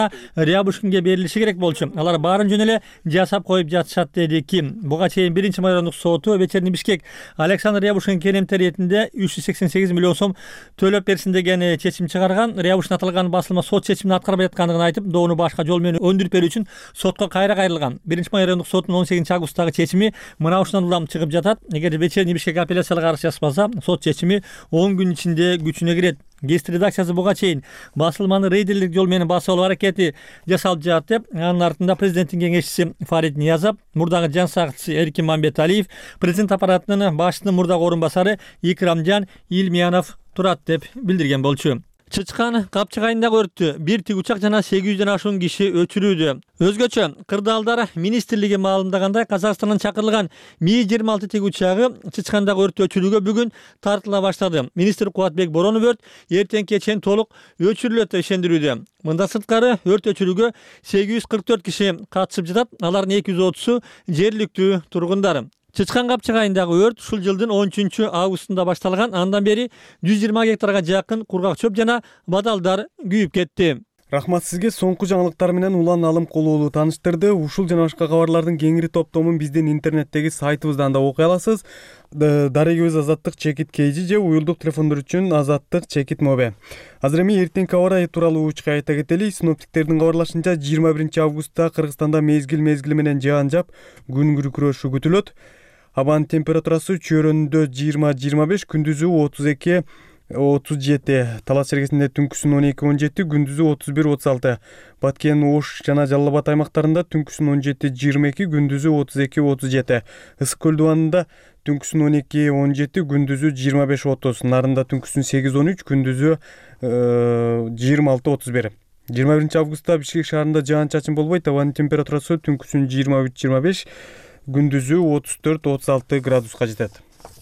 Рябушкинге берилиши керек болчу. Алар баарын жөн эле жасап коюп жатышат деди ким. Буга чейин 1-майрандык соту вечерний Бишкек Александр Рябушкин керемте иретинде 388 миллион сом төлөп берсин деген чечим чыгарган. Рябушкин аталган басылма сот чечимин аткарбай аткандыгын айтып, доону башка жол менен өндүрүп берүү үчүн сотко кайра кайрылган. 1-майрандык соттун 18-августтагы чечими мына ушундан улам чыгып жатат. Эгер вечерний Бишкек апелляциялык арыз жазбаса, сот чечими 10 күн ичинде күчүнө кирет. Гест редакциясы буга чейин басылманы рейдерлик жол менен басып алуу аракети жасалып жатат деп, анын артында президенттин кеңешчиси Фарид Ниязов, мурдагы жан сакчысы Эркин Мамбеталиев, президент аппаратынын башчысынын мурдагы орун басары Икрамжан Илмиянов турат деп билдирген болчу. Чычкан Капчыгайындагы өрттү бир тигучак жана 800ден ашуун киши өчүрүүдө. Өзгөчө кырдаалдар министрлиги маалымдагандай, Казакстандын чакырылган Ми-26 тигучагы Чычкандагы өрттү өчүрүүгө бүгүн тартыла баштады. Министр Кубатбек Боронов өрт эртең кечен толук өчүрүлөт деп ишендирүүдө. Мында сырткары өрт өчүрүүгө 844 киши катышып жатат. Алардын 230-у жергиликтүү тургундар. Чычкан Капчыгайындагы өрт ушул жылдын 13-августунда башталган. Андан бери 120 гектарга жакын кургак чөп жана бадалдар күйүп кетти. Рахмат сизге. Соңку жаңылыктар менен Улан Алым Кулуулу тааныштырды. Ушул жана башка кабарлардын кеңири топтомун биздин интернеттеги сайтыбыздан да окуй аласыз. Дарегибиз Азаттык чекит KG же уюлдук телефондор үчүн Азаттык чекит Мобе. Азыр эми эртеңки аба ырайы тууралуу учка айта кетели. Синоптиктердин кабарлашынча 21-августта Кыргызстанда мезгил менен жаан жаап, күн күркүрөшү күтүлөт. Абанын температурасы чөйрөндө 20-25, күндүзү 32-37, Талас чергесинде түнкүсүн 12-17, күндүзү 31-36. Баткен, Ош жана Жалал Абад аймактарында түнкүсүн 17-22, күндүзү 32-37. Ысык көл дубанында түнкүсүн 12-17, күндүзү 25-30. Нарында түнкүсүн 8-13, күндүзү 26-31. 21-августта Бишкек шаарында жаан-чачын болбойт. Абанын температурасы түнкүсүн 23-25, күндүзү 34-36 градуска жетет.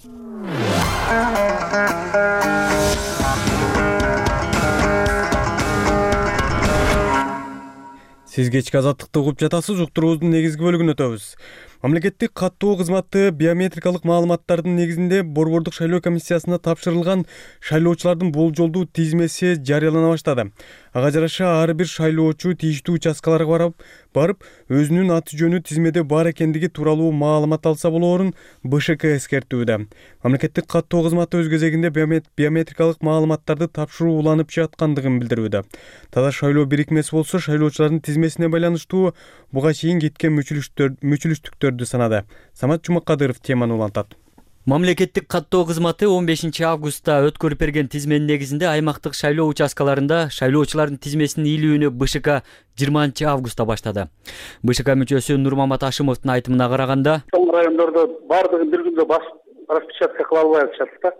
Сиз кечки Азаттыкты угуп жатасыз. Уктуруубуздун негизги бөлүгүнө өтөбүз. Мамлекеттик каттоо кызматы биометрикалык маалыматтардын негизинде Борбордук шайлоо комиссиясына тапшырылган шайлоочулардын болжолдуу тизмеси жарыялана баштады. Ага жараша ар бир шайлоочу тийиштүү участкаларга барып, өзүнүн аты жөнү тизмеде бар экендиги тууралуу маалымат алса болоорун БШК эскертүүдө. Мамлекеттик каттоо кызматы өз кезегинде биометрикалык маалыматтарды тапшыруу уланып жаткандыгын билдирүүдө. Таза шайлоо бирикмеси болсо, шайлоочулардын тизмесине байланыштуу буга чейин кеткен мүчүлүштүктөрдү санады. Самат Жумакадыров теманы улантат. Мамлекеттик каттоо кызматы 15-августта өткөрүп берген тизменин негизинде аймактык шайлоо участкаларында шайлоочулардын тизмесинин ийилүүнү БШК 20-августта баштады. БШК мүчөсү Нурмамат Ашымовдун айтымына караганда, Соң райондордо бардыгын бир күндө распечатка кыла албай атышат да.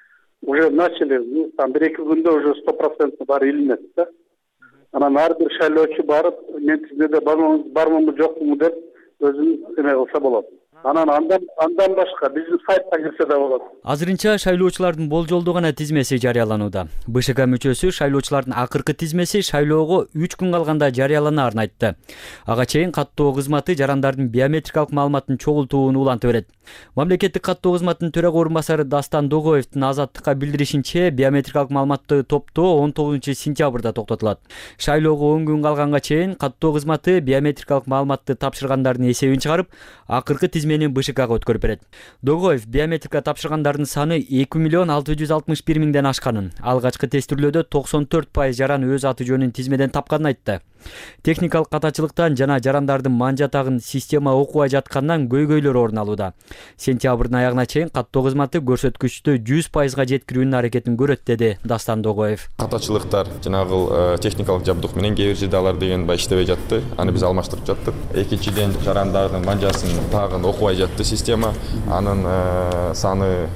Уже начали, там 1-2 күндө уже 100% баары илинет да. Анан ар бир шайлоочу барып, мен тизмеде бармынбы жокму деп өзүн эме кылса болот. Анан андан башка биздин сайтка кирсе да болот. Азырынча шайлоочулардын болжолдуу гана тизмеси жарыяланууда. БШК мүчөсү шайлоочулардын акыркы тизмеси шайлоого 3 күн калганда жарыяланаарын айтты. Ага чейин каттоо кызматы жарандардын биометрикалык маалыматын чогултууну улантып берет. Мамлекеттик каттоо кызматынын төрага орун басары Дастан Догоевдин Азаттыкка билдиришинче, биометрикалык маалыматты топтоо 19-сентябрда токтотулат. Шайлоого 10 күн калганга чейин каттоо кызматы биометрикалык маалыматты тапшыргандардын эсебин чыгарып, акыркы тизмени БШКга өткөрүп берет. Догоев биометрика тапшыргандардын саны 2 661 000ден ашканын, алгачкы тестирлөөдө 94% жаран өз аты жөнүн тизмеден тапканын айтты. Техникалык катачылыктан жана жарандардын манжатагын система окубай жаткандан көйгөйлөр орун алууда. Сентябрдын аягына чейин каттоо кызматы көрсөткүчтү 100%га жеткирүүнүн аракетин көрөт, деди Дастан Догоев. Катачылыктар жанагы техникалык жабдык менен кээ бир жерде алар деген иштебей жатты. Аны биз алмаштырып жаттык. Экинчиден жарандардын манжасын тагын окубай жатты система. Анын саны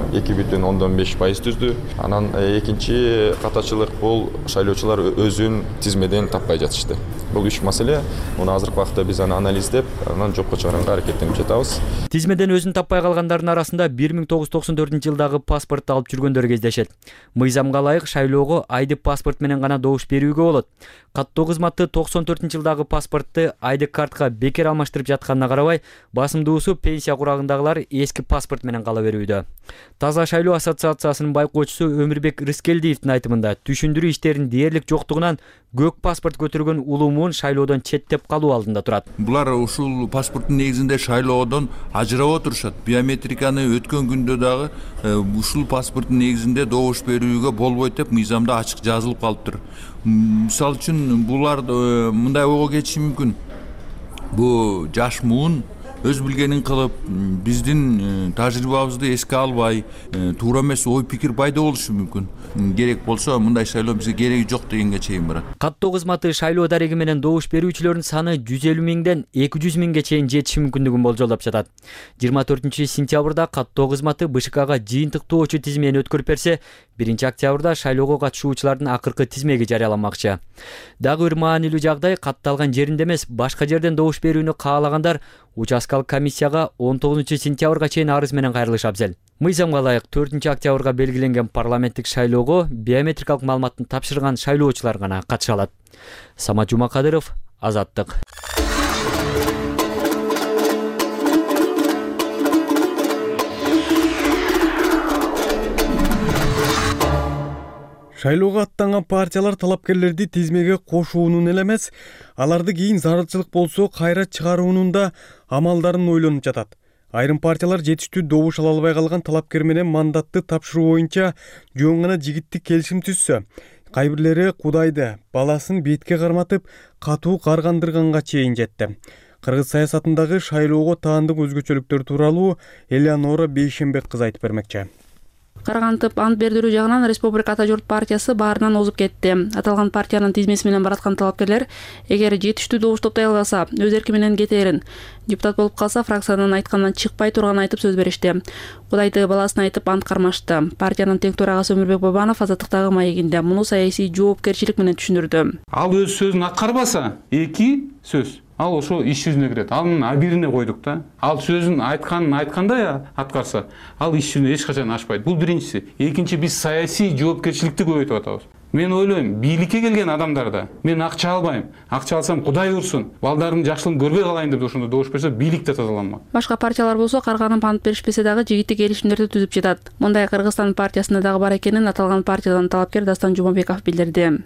2,5% түздү. Анан экинчи катачылык бул шайлоочулар өзүн тизмеден таппай жатышты. Бул 3 маселе. Муну азыркы убакта биз аны анализдеп, анан жокко чыгарганга аракеттенип жатабыз. Тизмеден өзүн таппай калгандардын арасында 1994-жылдагы паспорт алып жүргөндөр кездешет. Мыйзамга ылайык шайлоого айдык паспорт менен гана добуш берүүгө болот. Каттоо кызматы 94-жылдагы паспортты айдык картка бекер алмаштырып жатканына карабай, басымдуусу пенсия курагындагылар эски паспорт менен кала берүүдө. Таза шайлоо ассоциациясынын байкоочусу Өмүрбек Рыскелдиевдин айтымында, түшүндүрүү иштеринин дээрлик жоктугунан көк паспорт көтөргөн улуумун шайлоодон четтеп калуу алдында турат. Булар ушул паспорттун негизинде шайлоодон ажырап отурушат. Биометриканы өткөн күндө дагы ушул паспорттун негизинде добуш берүүгө болбойт деп мыйзамда ачык жазылып калыптыр. Мисалы үчүн булар мындай ойго кетиши мүмкүн. Бу жаш муун өз билгенин кылып, биздин тажрыйбабызды эске албай, туура эмес ой пикир пайда болушу мүмкүн. Керек болсо мындай шайлоо бизге кереги жок дегенге чейин барат. Каттоо кызматы шайлоо дареги менен добуш берүүчүлөрдүн саны 150 миңден 200 миңге чейин жетиши мүмкүндүгүн болжолдоп жатат. 24-сентябрда каттоо кызматы БШКга жыйынтыктоочу тизмени өткөрүп берсе, 1-октябрда шайлоого катышуучулардын акыркы тизмеги жарыяламакчы. Дагы бир маанилүү жагдай, катталган жеринде эмес, башка жерден добуш берүүнү каалагандар участкалык комиссияга 19-сентябрга чейин арыз менен кайрылышы абзел. Мыйзамга ылайык 4-октябрга белгиленген парламенттик шайлоого биометрикалык маалыматын тапшырган шайлоочулар гана катыша алат. Самат Жумакадыров, Азаттык. Шайлоого аттанган партиялар талапкерлерди тизмеге кошуунун эле эмес, аларды кийин зарылчылык болсо кайра чыгаруунун да амалдарын ойлонуп жатат. Айрым партиялар жетиштүү добуш ала албай калган талапкер менен мандатты тапшыруу боюнча жөн гана жигиттик келишим түзсө, кайбирлери Кудайды, баласын бетке карматып, катуу каргандырганга чейин жетти. Кыргыз саясатындагы шайлоого таандык өзгөчөлүктөр тууралуу Элеонора Бейшембек кызы айтып бермекчи. Каргантып ант бердирүү жагынан Республика Ата журт партиясы баарынан озуп кетти. Аталган партиянын тизмеси менен бараткан талапкерлер эгер жетиштүү добуш топтой албаса, өз эрки менен кетерин. Депутат болуп калса, фракциянын айткандан чыкпай турганын айтып сөз беришти. Кудайды баласын айтып ант кармашты. Партиянын тең төрагасы Өмүрбек Бабанов Азаттыктагы маегинде муну саясий жоопкерчилик менен түшүндүрдү. Ал өз сөзүн аткарбаса, эки сөз ал ошо иш жүзүнө кирет. Анын абирине койдук да. Ал сөзүн айткандай аткарса, ал иш жүзүнө эч качан ашпайт. Бул биринчиси. Экинчи, биз саясий жоопкерчиликти көбөйтүп атабыз. Мен ойлойм, бийликке келген адамдарда мен акча албайм. Акча алсам Кудай урсун, балдардын жакшылыгын көрбөй калайын деп ошондо добуш берсе, бийлик да тазаланмак. Башка партиялар болсо карганып ант беришпесе дагы жигиттик келишимдерди түзүп жатат. Мындай Кыргызстан партиясында дагы бар экенин аталган партиядан талапкер Дастан Жумабеков билдирди.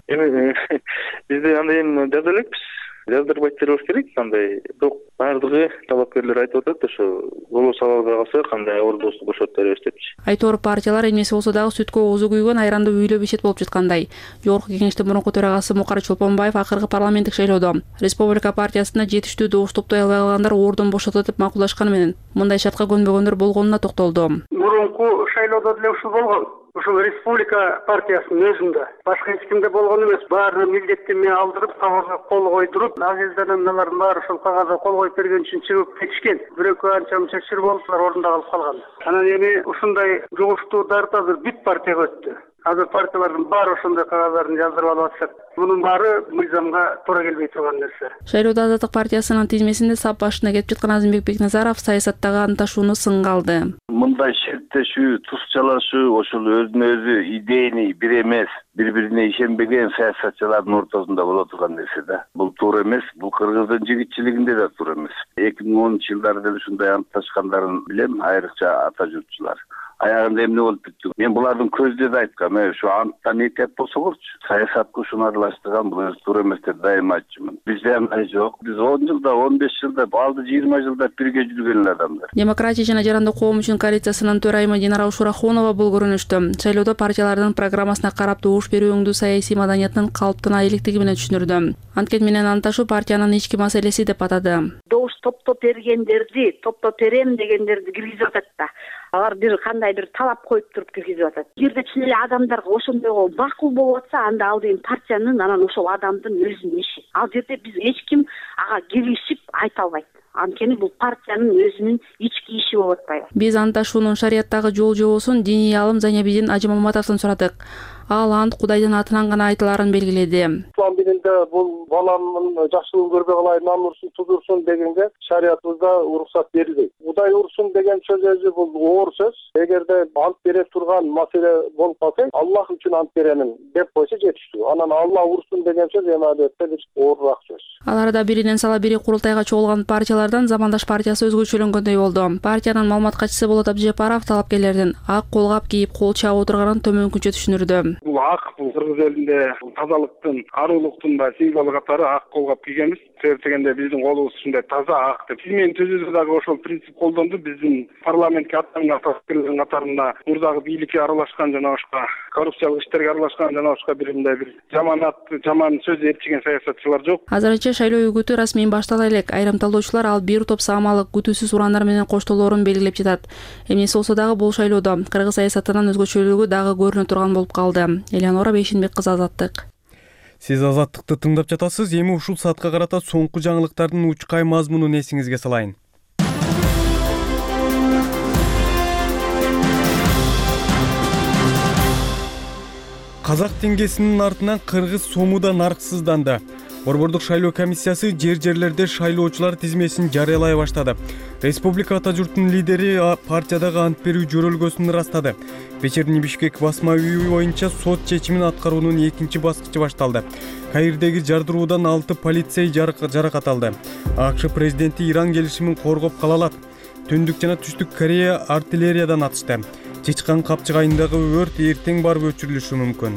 Бизде андай жаза элекпиз. Жаздырбайт бериш керек кандай. Бирок баардыгы талапкерлер айтып атат, ошо голос ала албай калса кандай ордосун бошотуп беребиз депчи. Айтор партиялар эмнеси болсо дагы сүткө оозу күйгөн айранды үйлөп ичет болуп жаткандай. Жогорку кеңештин мурунку төрагасы Мукар Чолпонбаев акыркы парламенттик шайлоодо Республика партиясына жетиштүү добуш топтой албай калгандар ордун бошотот деп макулдашканы менен мындай шартка көнбөгөндөр болгонуна токтолду. Мурунку шайлоодо деле ушул болгон. Ушул Республика партиясынын өзүндө башка эч кимде болгон эмес. Баары милдеттеме алдырып, кагазга кол койдуруп, агенттиктердин баары ушул кагазга кол коюп берген үчүн чыгып кетишкен. Бирөкөө анча мынча чыр болуптур, ордунда калып калган. Анан эми ушундай жугуштуударды азыр бүт партияга өттү. Азыр партиялардын баары ошондой кагаздарын жаздырып алып атышат. Мунун баары мыйзамга туура келбей турган нерсе. Шайлоодо Азаттык партиясынын тизмесинде сап башына кетип жаткан Азимбек Бекназаров саясаттагы анташууну сынга алды. Мындай шерттешүү, тускчалашуу ошол өзүнө өзү идейни бир эмес, бири-бирине ишенбеген саясатчылардын ортосунда боло турган нерсе да. Бул туура эмес, бул кыргыздын жигитчилигинде да туура эмес. 2010-жылдары деле ушундай антташкандарын билем, айрыкча ата журтчулар. Аягында эмне болуп бүттү. Мен булардын көздөй да айткам, ушу анттан этеп болсоңорчу. Саясатка ушуну аралаштырган бул өзү туура эмес деп дайыма айтчумун. Бизде андай жок. Биз 10 жылда, 15 жылда, балды 20 жылда бирге жүргөн адамдар. Демократия жана жарандык коом үчүн коалициясынын төрайымы Динара Ушурахунова бул көрүнүштү шайлоодо партиялардын программасына карап добуш берүүңдү саясий маданияттын калыптана электиги менен түшүндүрдү. Анткени менен анташуу партиянын ички маселеси деп атады. Добуш топтоп бергендерди, топтоп берем дегендерди киргизип атат да. Алар бир кандайдыр талап коюп туруп киргизип атат. Эгерде чын эле адамдарга ошондойго макул болуп атса, анда ал деген партиянын, анан ошол адамдын өзүнүн иши. Ал жерде биз эч ким ага киришип айта албайт. Анткени бул партиянын өзүнүн ички иши болуп атпайбы. Биз анташуунун шарияттагы жол жобосун диний алым Занябидин Ажымаматовдон сурадык. Ал ант Кудайдын атынан гана айтыларын белгиледи. Ислам дининде бул баламдын жакшылыгын көрбөй калайын, намурсун тудурсун дегенге шариятыбызда уруксат берилбейт. Кудай урсун деген сөзү бул оор сөз. Эгерде ант бере турган маселе болуп калса, Аллах үчүн ант беремин деп койсо жетиштүү. Анан Алла урсун деген сөз эми албетте бир оорураак сөз. Аларда биринен сала бири курултайга чогулган партиялардан Замандаш партиясы өзгөчөлөнгөндөй болду. Партиянын маалымат катчысы Болот Абдижапаров талапкерлердин ак колгап кийип кол чаап отурганын төмөнкүнчө түшүндүрдү. Бул ак, бул кыргыз элинде тазалыктын, арулуктун да символу катары ак колгоп кийгенбиз. Себеп дегенде биздин колубуз ушундай таза ак деп. Тизмени түзүүдө дагы ошол принцип колдонду. Биздин парламентке аттанган талапкерлердин катарында мурдагы бийликке аралашкан жана ошко коррупциялык иштерге аралашкан жана ошко бир жаман сөз ээрчиген саясатчылар жок. Азырынча шайлоо үгүтү расмий баштала элек. Айрым талдоочулар ал бир топ саамалык күтүүсүз урандар менен коштолоорун белгилеп жатат. Эмнеси болсо дагы бул шайлоодо кыргыз саясатынын өзгөчөлүгү дагы көрүнө турган болуп калды. Элеонора Бейшенбек кызы, Азаттык. Сиз Азаттыкты тыңдап жатасыз. Эми ушул саатка карата соңку жаңылыктардын учкай мазмунун эсиңизге салайын. Казак теңгесинин артынан кыргыз сому да нарксызданды. Борбордук шайлоо комиссиясы жерлерде шайлоочулар тизмесин жарыялай баштады. Республика ата журтунун лидери партиядагы ант берүү жөрөлгөсүн ырастады. Вечерний Бишкек басма үйү боюнча сот чечимин аткаруунун экинчи баскычы башталды. Каирдеги жардыруудан 6 полицей жаракат алды. АКШ президенти Иран келишимин коргоп кала алат. Түндүк жана Түштүк Корея артиллериядан атышты. Чычкан капчыгайындагы өрт эртең барып өчүрүлүшү мүмкүн.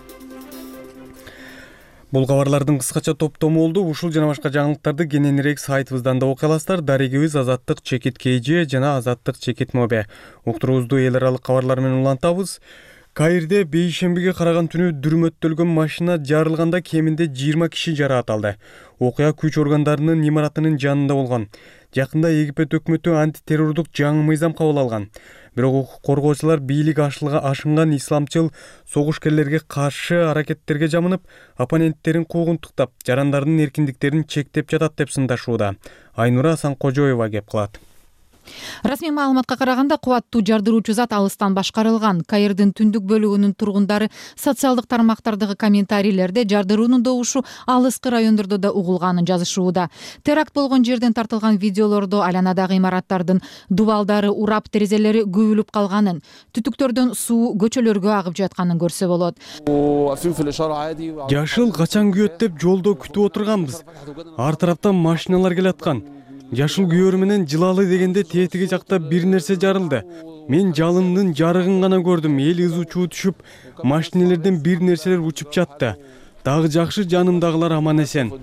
Бул кабарлардын кыскача топтому болду. Ушул жана башка жаңылыктарды кененирээк сайтыбыздан да окуй аласыздар. Дарегибиз Азаттык чекит KG жана Азаттык чекит Mobe. Уктуруубузду эл аралык кабарлар менен улантабыз. Каирде бейшембиге караган түнү дүрмөттөлгөн машина жарылганда кеминде 20 киши жараат алды. Окуя күч органдарынын имаратынын жанында болгон. Жакында Египет өкмөтү антитеррордук жаңы мыйзам кабыл алган. Бирок укук коргоочулар бийлик ашынган исламчыл согушкерлерге каршы аракеттерге жамынып, оппоненттерин куугунтуктап, жарандардын эркиндиктерин чектеп жатат деп сындашууда. Айнура Санкожоева кеп кылат. Расмий маалыматка караганда кубаттуу жардыруучу зат алыстан башкарылган. Каирдин түндүк бөлүгүнүн тургундары социалдык тармактардагы комментарийлерде жардыруунун добушу алыскы райондордо да угулганын жазышууда. Теракт болгон жерден тартылган видеолордо айланадагы имараттардын дубалдары урап, терезелери күбүлүп калганын, түтүктөрдөн суу көчөлөргө агып жатканын көрсө болот. Жашыл качан күйөт деп жолдо күтүп отурганбыз. Ар тараптан машиналар келаткан. Жашыл күйөр менен жылалы дегенде тетиги жакта бир нерсе жарылды. Мен жалындын жарыгын гана көрдүм. Эл ызы чуу түшүп, машинелерден бир нерселер учуп жатты. Дагы жакшы жанымдагылар аман эсен.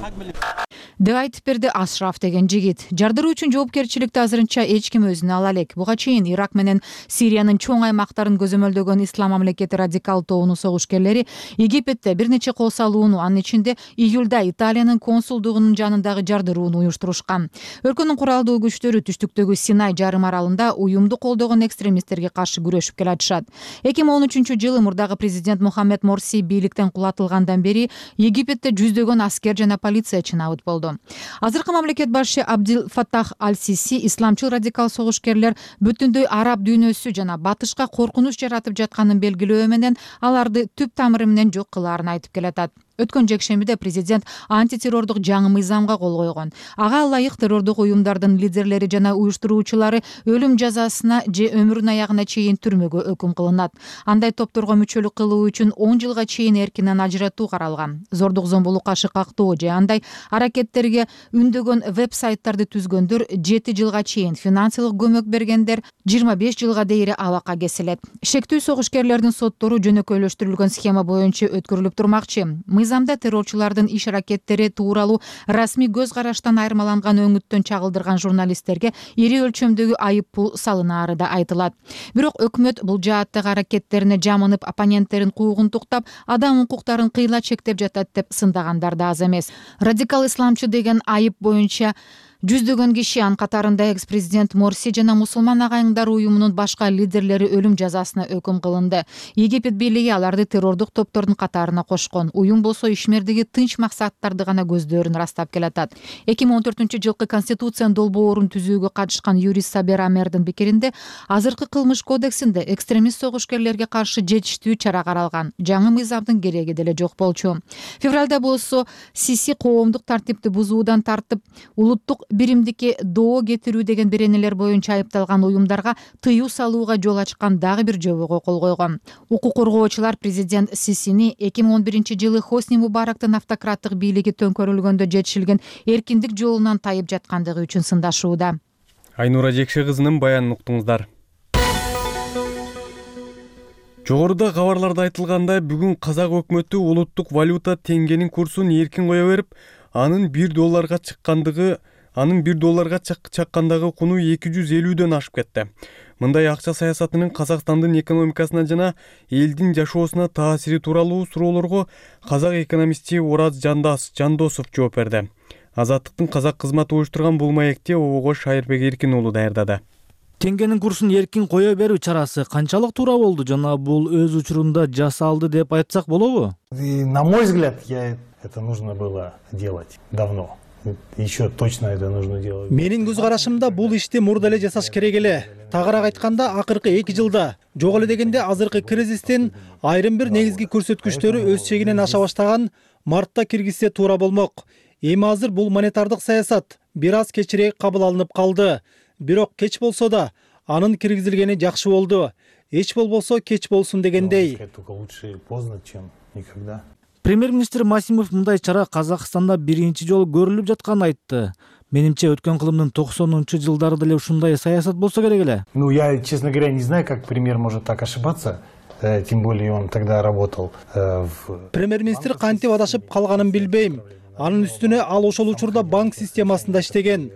деп айтып берди Ашраф деген жигит. Жардыруу үчүн жоопкерчиликти азырынча эч ким өзүнө ала элек. Буга чейин Ирак менен Сириянын чоң аймактарын көзөмөлдөгөн Ислам мамлекети радикал тобунун согушкерлери Египетте бир нече кол салууну, анын ичинде июлда Италиянын консулдугунун жанындагы жардырууну уюштурушкан. Өлкөнүн куралдуу күчтөрү түштүктөгү Синай жарым аралында уюмду колдогон экстремисттерге каршы күрөшүп келатышат. 2013-жылы мурдагы президент Мухаммед Морси бийликтен кулатылгандан бери Египетте жүздөгөн аскер жана полициячы набыт болду. Азыркы мамлекет башы Абдил Фаттах Аль-Сиси исламчыл радикал согушкерлер бүтүндөй араб дүйнөсү жана батышка коркунуч жаратып жатканын белгилөө менен аларды түп тамыры менен жок кылаарын айтып келатат. Өткөн жекшембиде президент антитеррордук жаңы мыйзамга кол койгон. Ага ылайык террордук уюмдардын лидерлери жана уюштуруучулары өлүм жазасына же өмүрүнүн аягына чейин түрмөгө өкүм кылынат. Андай топторго мүчөлүк кылуу үчүн 10 жылга чейин эркинен ажыратуу каралган. Зордук зомбулукка шыкактоо же андай аракеттерге үндөгөн веб-сайттарды түзгөндөр 7 жылга чейин, финансылык көмөк бергендер 25 жылга дейре абакка кесилет. Шектүү согушкерлердин соттору жөнөкөйлөштүрүлгөн схема боюнча өткөрүлүп турмакчы. Мыйзамда террорчулардын иш аракеттери тууралуу расмий көз караштан айырмаланган өңүттөн чагылдырган журналисттерге ири өлчөмдөгү айып пул салынаары да айтылат. Бирок өкмөт бул жааттагы аракеттерине жамынып, оппоненттерин куугунтуктап, адам укуктарын кыйла чектеп жатат деп сындагандар да аз эмес. Радикал исламчы деген айып боюнча жүздөгөн киши, анын катарында экс-президент Морси жана мусулман агайыңдар уюмунун башка лидерлери өлүм жазасына өкүм кылынды. Египет бийлиги аларды террордук топтордун катарына кошкон. Уюм болсо ишмердиги тынч максаттарды гана көздөрүн ырастап келатат. 2014-жылкы конституциянын долбоорун түзүүгө катышкан юрист Сабер Амердин пикиринде, азыркы кылмыш кодексинде экстремист согушкерлерге каршы жетиштүү чара каралган. Жаңы мыйзамдын кереги деле жок болчу. Февралда болсо Сиси коомдук тартипти бузуудан тартып, улуттук биримдикке доо кетирүү деген беренелер боюнча айыпталган уюмдарга тыюу салууга жол ачкан дагы бир жобого кол койгон. Укук коргоочулар президент Сисини 2011-жылы Хосни Мубарактын автократтык бийлиги төңкөрүлгөндө жетишилген эркиндик жолунан тайып жаткандыгы үчүн сындашууда. Айнура Жекше кызынын баянын уктуңуздар. Жогоруда кабарларда айтылгандай, бүгүн Казак өкмөтү улуттук валюта теңгенин курсун эркин кое берип, анын $1 чаккандагы куну 250дөн ашып кетти. Мындай акча саясатынын Казакстандын экономикасына жана элдин жашоосуна таасири тууралуу суроолорго казак экономисти Ораз Жандосов жооп берди. Азаттыктын казак кызматы уюштурган бул маекти ого Шайырбек Эркин уулу даярдады. Теңгенин курсун эркин кое берүү чарасы канчалык туура болду жана бул өз учурунда жасалды деп айтсак болобу? На мой взгляд, это нужно было делать давно. Еще точно это нужно делать. Менин көз карашымда бул ишти мурда эле жасаш керек эле. Тагыраак айтканда, акыркы 2 жылда, жок эле дегенде азыркы кризистин айрым бир негизги көрсөткүчтөрү өз чегинен аша баштаган мартта киргизсе туура болмок. Эми азыр бул монетардык саясат бир аз кечирээк кабыл алынып калды. Бирок кеч болсо да анын киргизилгени жакшы болду. Эч болбосо кеч болсун дегендей. Премьер-министр Масимов мындай чара Казакстанда биринчи жолу көрүлүп жатканын айтты. Менимче өткөн кылымдын 90-жылдары деле ушундай саясат болсо керек эле. Я, честно говоря, не знаю, как премьер может так ошибаться. Тем более он тогда работал в... Премьер-министр кантип адашып калганын билбейм. Анын үстүнө ал ошол учурда банк системасында иштеген.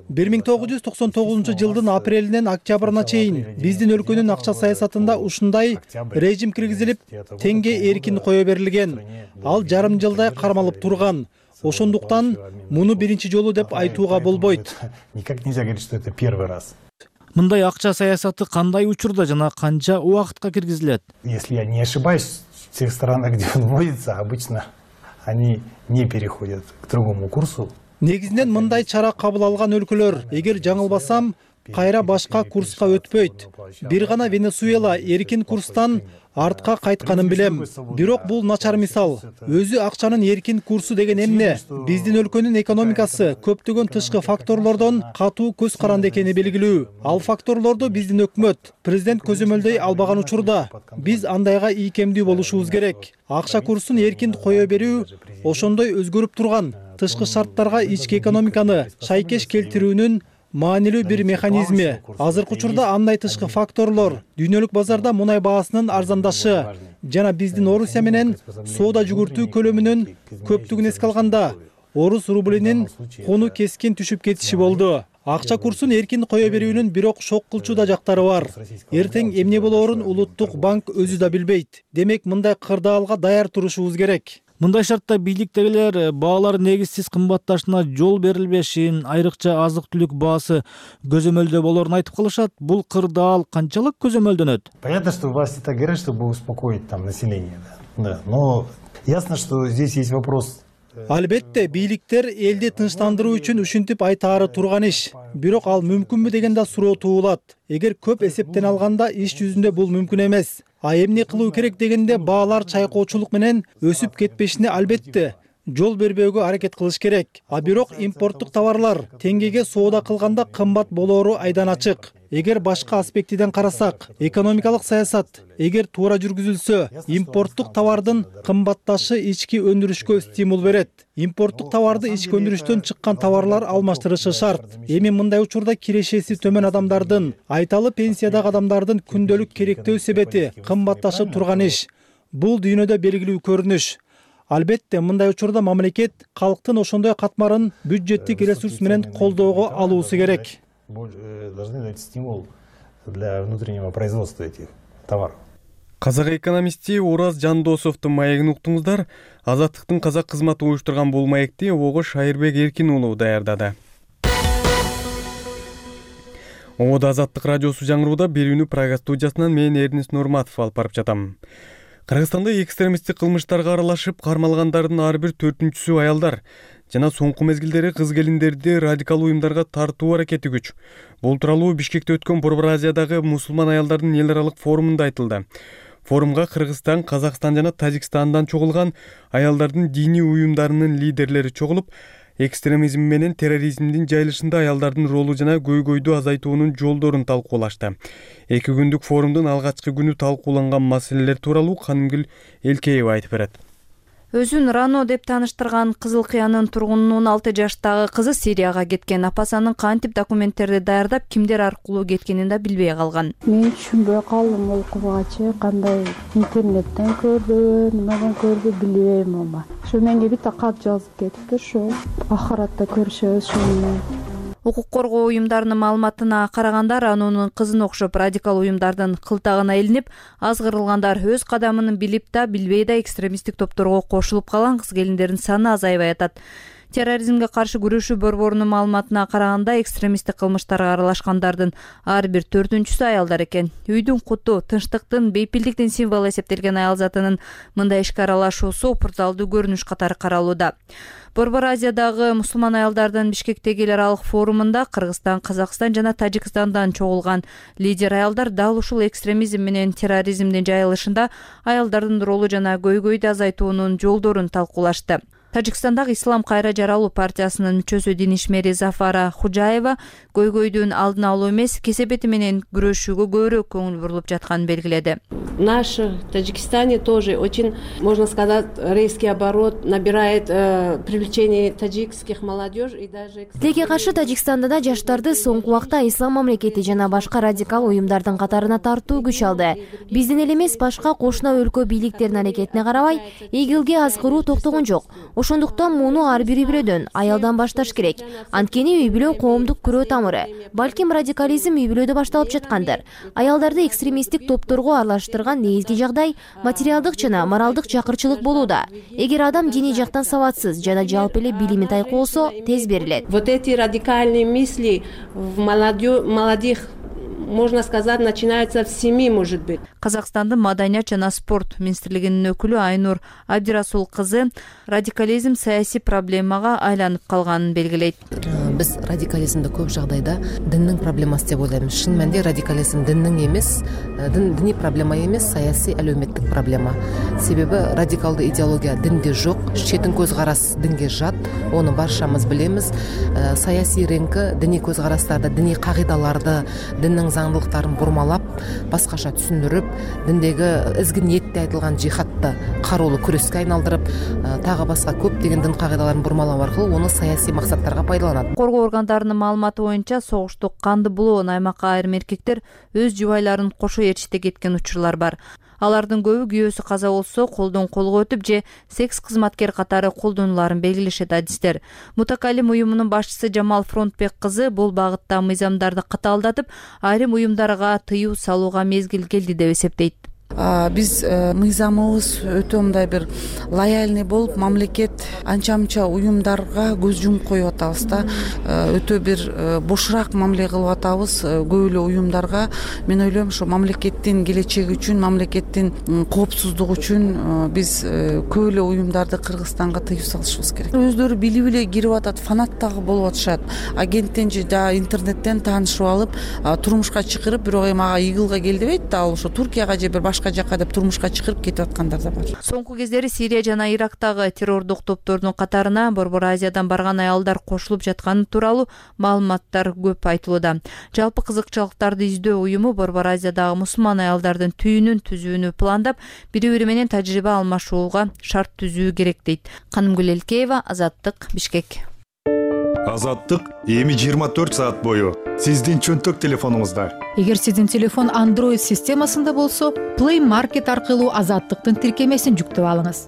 1999 жылдын апрелинен октябрына чейин биздин өлкөнүн акча саясатында ушундай режим киргизилип, теңге эркин кое берилген. Ал жарым жылдай кармалып турган. Ошондуктан муну биринчи жолу деп айтууга болбойт. Никак нельзя говорить, что это первый раз. Мындай акча саясаты кандай учурда жана канча убакытка киргизилет? Если я не ошибаюсь, в тех странах, где он вводится, обычно они не переходят к другому курсу. Негизинен мындай чара кабыл алган өлкөлөр, эгер жаңылбасам, кайра башка курска өтпөйт. Бир гана Венесуэла эркин курстан артка кайтканын билем. Бирок бул начар мисал. Өзү акчанын эркин курсу деген эмне? Биздин өлкөнүн экономикасы көптөгөн тышкы факторлордон катуу көз каранды экени белгилүү. Ал факторлорду биздин өкмөт, президент көзөмөлдөй албаган учурда биз андайга ийкемдүү болушубуз керек. Акча курсун эркин кое берүү ошондой өзгөрүп турган тышкы шарттарга ички экономиканы шайкеш келтирүүнүн маанилүү бир механизми. Азыркы учурда андай тышкы факторлор дүйнөлүк базарда мунай баасынын арзандашы жана биздин Орусия менен соода жүгүртүү көлөмүнүн көптүгүн эске алганда орус рублинин кону кескин түшүп кетиши болду. Акча курсун эркин кое берүүнүн бирок шок кылчу да жактары бар. Эртең эмне болоорун улуттук банк өзү да билбейт. Демек мындай кырдаалга даяр турушубуз керек. Мындай шартта бийликтегилер баалар негизсиз кымбатташына жол берилбешин, айрыкча азык-түлүк баасы көзөмөлдө болорун айтып калышат. Бул кырдаал канчалык көзөмөлдөнөт? Понятно, что власти так говорят, чтобы успокоить там население, да. Но ясно, что здесь есть вопрос. Албетте, бийликтер элди тынчтандыруу үчүн ушинтип айтаары турган иш. Бирок ал мүмкүнбү деген да суроо туулат. Эгер көп эсептен алганда иш жүзүндө бул мүмкүн эмес. А эмне кылуу керек дегенде баалар чайкоочулук менен өсүп кетпешине албетте жол бербөөгө аракет кылыш керек. А бирок импорттук товарлар теңгеге соода кылганда кымбат болоору айдан ачык. Эгер башка аспектиден карасак, экономикалык саясат эгер туура жүргүзүлсө, импорттук товардын кымбатташы ички өндүрүшкө стимул берет. Импорттук товарды ички өндүрүштөн чыккан товарлар алмаштырышы шарт. Эми мындай учурда кирешеси төмөн адамдардын, айталы пенсиядагы адамдардын күндөлүк керектөө себети кымбатташып турган иш. Бул дүйнөдө белгилүү көрүнүш. Албетте, мындай учурда мамлекет калктын ошондой катмарын бюджеттик ресурс менен колдоого алуусу керек. Должны дать стимул для внутреннего производства этих товаров. Казак экономисти Ораз Жандосовдун маегин уктуңуздар. Азаттыктын казак кызматы уюштурган бул маекти ого Шайырбек Эркин уулу даярдады. Ого Азаттык радиосу жаңырууда берүүнү Прага студиясынан мен Эрнис Нурматов алып барып жатам. Кыргызстанда экстремисттик кылмыштарга аралашып кармалгандардын ар бир 4-сү аялдар жана соңку мезгилдери кыз келиндерди радикал уюмдарга тартуу аракети күч. Бул тууралуу Бишкекте өткөн Борбор Азиядагы мусулман аялдардын эл аралык форумунда айтылды. Форумга Кыргызстан, Казакстан жана Тажикстандан чогулган аялдардын диний уюмдарынын лидерлери чогулуп, экстремизм менен терроризмдин жайылышында аялдардын ролу жана көйгөйдү азайтуунун жолдорун талкуулашты. 2 күндүк форумдун алгачкы күнү талкууланган маселелер тууралуу Канымгүл Элкеева айтып берет. Өзүн Рано деп тааныштырган Кызыл Кыянын тургунунун 6 жаштагы кызы Сирияга кеткен. Апасы анын кантип документтерди даярдап, кимдер аркылуу кеткенин да билбей калган. Мен түшүнбөй калдым окубагачы, кандай интернеттен көрдү, немеден көрдү билбейм ама. Ошо менге бите кат жазып кетти, ошо ахиратта көрүшөбүз ошону. Укук коргоо уюмдарынын маалыматына караганда, Ранонун кызына окшоп радикал уюмдардын кылтагына илинип, азгырылгандар өз кадамын билип да, билбей да экстремисттик топторго кошулуп калган кыз келиндердин саны азайбай атат. Терроризмге каршы күрөшүү борборунун маалыматына караганда, экстремисттик кылмыштарга аралашкандардын ар бир 4-сүсү аялдар экен. Үйдүн куту, тынчтыктын, бейпилдиктин символу эсептелген аял затынын мындай ишке аралашуусу пурталдуу көрүнүш катары каралууда. Борбор Азиядагы мусулман аялдардын Бишкектеги эл аралык форумунда Кыргызстан, Казакстан жана Тажикстандан чогулган лидер аялдар дал ушул экстремизм менен терроризмдин жайылышында аялдардын ролу жана көйгөйдү азайтуунун жолдорун талкуулашты. Тажикстандагы Ислам кайра жаралуу партиясынын мүчөсү дин ишмери Зафара Худжаева көйгөйдүн алдын алуу эмес, кесепети менен күрөшүүгө көбүрөөк көңүл бурулуп жатканын белгиледи. Наш Таджикистане тоже очень, можно сказать, резкий оборот набирает привлечение таджикских молодежь и даже... Тилекке каршы Тажикстанда да жаштарды соңку убакта ислам мамлекети жана башка радикал уюмдардын катарына тартуу күч алды. Биздин эл эмес, башка кошуна өлкө бийликтеринин аракетине карабай, ИГИЛге азгыруу токтогон жок. Ошондуктан муну ар бир үй бүлөдөн, аялдан башташ керек. Анткени үй бүлө коомдук күрөө тамыры. Балким радикализм үй бүлөдө башталып жаткандыр. Аялдарды экстремисттик топторго аралаштырган негизги жагдай материалдык жана моралдык жакырчылык болууда. Эгер адам диний жактан сабатсыз жана жалпы эле билими тайкы болсо, тез берилет. Вот эти радикальные мысли в молодых, можно сказать, начинается в семье, может быть. Казакстандын Маданият жана спорт министрлигинин өкүлү Айнур Абдирасул кызы радикализм саясий проблемага айланып калганын белгилейт. Биз радикализмди көп жагдайда диндин проблемасы деп ойлойбуз. Шын мәнде радикализм диндин эмес, диний проблема эмес, саясий әлеуметтик проблема. Себеби радикалдуу идеология динде жок, четин көз карас динге жат, ону баршамыз билебиз. Саясий реңки диний көз карастарды, диний кагыйдаларды, диндин заңдылыктарын бурмалап, башкача түшүндүрүп, диндеги изги ниетте айтылган жихадты кароолуу күрөскө айналдырып, тагы башка көптөгөн дин кагыйдаларын бурмалоо аркылуу ону саясий максаттарга пайдаланат. Коргоо органдарынын маалыматы боюнча согуштук канды булоон аймакка айрым эркектер өз жубайларын кошо ээрчите кеткен учурлар бар. Алардын көбү күйөөсү каза болсо колдон колго өтүп же секс кызматкер катары колдонуларын белгилешет адистер. Мутакалим уюмунун башчысы Жамал Фронтбек кызы бул багытта мыйзамдарды катаалдатып, айрым уюмдарга тыюу салууга мезгил келди деп эсептейт. Биз мыйзамыбыз өтө мындай бир лояльный болуп, мамлекет анча-мынча уюмдарга көз жумуп коюп атабыз да. Өтө бир бошураак мамиле кылып атабыз көп эле уюмдарга. Мен ойлойм, ошо мамлекеттин келечеги үчүн, мамлекеттин коопсуздугу үчүн биз көп эле уюмдарды Кыргызстанга тыюу салышыбыз керек. Өздөрү билип эле кирип атат, фанат дагы болуп атышат. Агенттен же интернеттен таанышып алып, турмушка чакырып, бирок эми ага ИГИЛга кел дебейт да, ал ошо Туркияга же бир башка жакка деп турмушка чыгырып кетип аткандар да бар. Соңку кездери Сирия жана Ирактагы террордук топтордун катарына Борбор Азиядан барган аялдар кошулуп жатканы тууралуу маалыматтар көп айтылууда. Жалпы кызыкчылыктарды издөө уюму Борбор Азиядагы мусулман аялдардын түйүнүн түзүүнү пландап, бири-бири менен тажрыйба алмашууга шарт түзүү керек дейт. Канымгүл Элкеева, Азаттык, Бишкек. Азаттык эми 24 саат бою сиздин чөнтөк телефонуңузда. Эгер сиздин телефон Android системасында болсо, Play Market аркылуу Азаттыктын тиркемесин жүктөп алыңыз.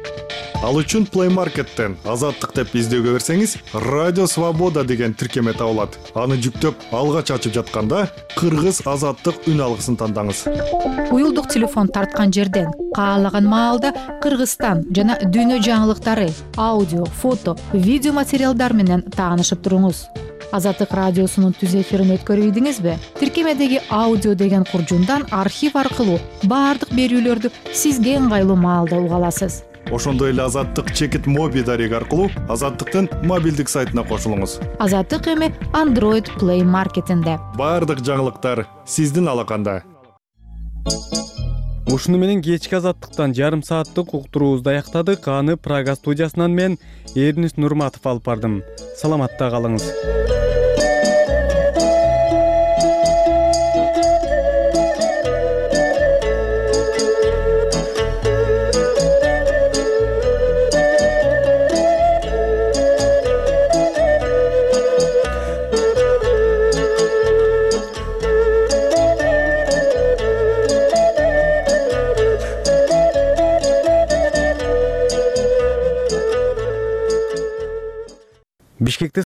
Ал үчүн Play Market'тен Азаттык деп издөөгө берсеңиз, Радио Свобода деген тиркеме табылат. Аны жүктөп, алгач ачып жатканда Кыргыз Азаттык үн алгысын тандаңыз. Уюлдук телефон тарткан жерден каалаган маалда Кыргызстан жана дүйнө жаңылыктары, аудио, фото, видео материалдар менен таанышып туруңуз. Азаттык радиосунун түз эфирин өткөрүп ийдиңизби? Тиркемедеги аудио деген куржундан архив аркылуу баардык берүүлөрдү сизге ыңгайлуу маалда уга аласыз. Ошондой эле Азаттык чекит моби дареги аркылуу Азаттыктын мобилдик сайтына кошулуңуз. Азаттык эми Android Play Market'инде. Баардык жаңылыктар сиздин алаканда. Ушуну менен кечки Азаттыктан жарым сааттык уктуруубузду аяктадык. Аны Прага студиясынан мен Эрнис Нурматов алып бардым. Саламатта калыңыз. Бишкекте